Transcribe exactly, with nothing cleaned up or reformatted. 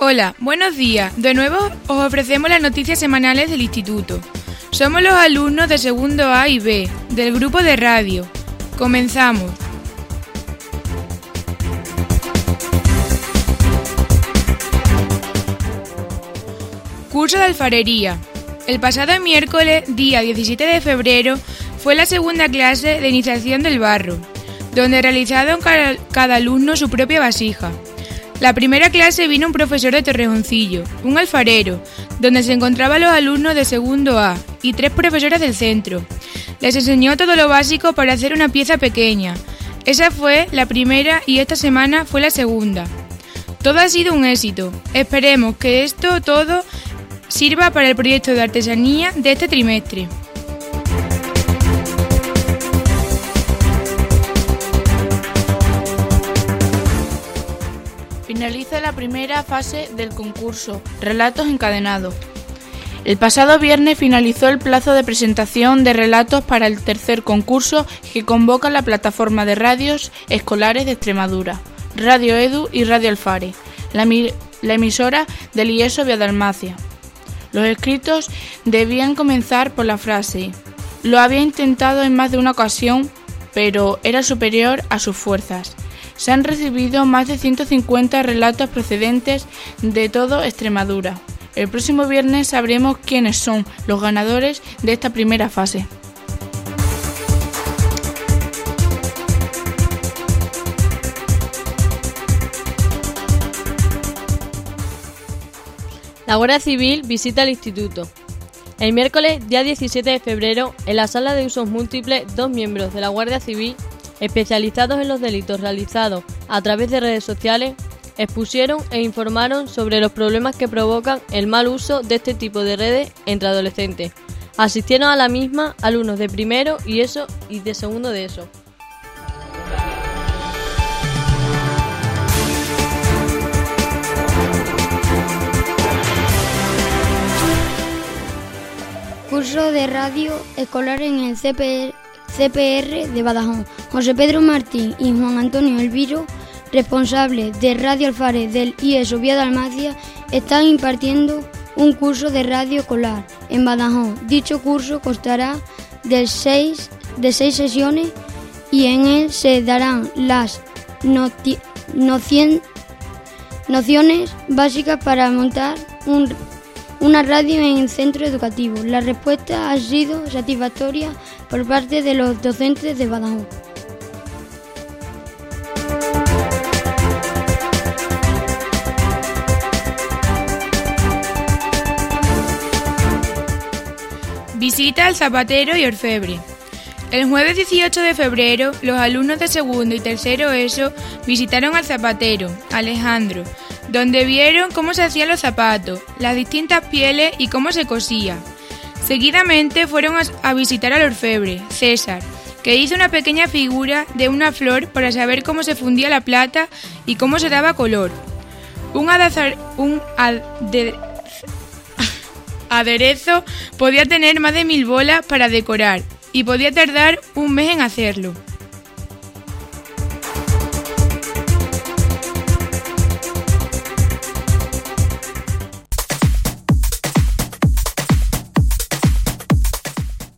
Hola, buenos días. De nuevo os ofrecemos las noticias semanales del instituto. Somos los alumnos de segundo A y B, del grupo de radio. Comenzamos. Curso de alfarería. El pasado miércoles, día diecisiete de febrero, fue la segunda clase de iniciación del barro, donde realizaron cada, cada alumno su propia vasija. La primera clase vino un profesor de Torrejoncillo, un alfarero, donde se encontraban los alumnos de segundo A y tres profesores del centro. Les enseñó todo lo básico para hacer una pieza pequeña. Esa fue la primera y esta semana fue la segunda. Todo ha sido un éxito. Esperemos que esto todo sirva para el proyecto de artesanía de este trimestre. Finaliza la primera fase del concurso, Relatos Encadenados. El pasado viernes finalizó el plazo de presentación de relatos para el tercer concurso que convoca la plataforma de radios escolares de Extremadura, Radio Edu y Radio Alfare, la, mi- la emisora del I E S O Vía Dalmacia. Los escritos debían comenzar por la frase: lo había intentado en más de una ocasión, pero era superior a sus fuerzas. Se han recibido más de ciento cincuenta relatos procedentes de todo Extremadura. El próximo viernes sabremos quiénes son los ganadores de esta primera fase. La Guardia Civil visita el instituto. El miércoles, día diecisiete de febrero, en la sala de usos múltiples, dos miembros de la Guardia Civil, especializados en los delitos realizados a través de redes sociales, expusieron e informaron sobre los problemas que provocan el mal uso de este tipo de redes entre adolescentes. Asistieron a la misma alumnos de primero y eso y de segundo de eso. Curso de radio escolar en el C P R de Badajoz. José Pedro Martín y Juan Antonio Elviro, responsables de Radio Alfare del I E S O Vía Dalmacia, están impartiendo un curso de radio escolar en Badajoz. Dicho curso constará de seis, de seis sesiones y en él se darán las noti- nocien- nociones básicas para montar un una radio en el centro educativo. La respuesta ha sido satisfactoria por parte de los docentes de Badajoz. Visita al zapatero y orfebre. El jueves dieciocho de febrero, los alumnos de segundo y tercero ESO visitaron al zapatero, Alejandro, donde vieron cómo se hacían los zapatos, las distintas pieles y cómo se cosía. Seguidamente fueron a visitar al orfebre, César, que hizo una pequeña figura de una flor para saber cómo se fundía la plata y cómo se daba color. Un, adazar, un ade, aderezo podía tener más de mil bolas para decorar y podía tardar un mes en hacerlo.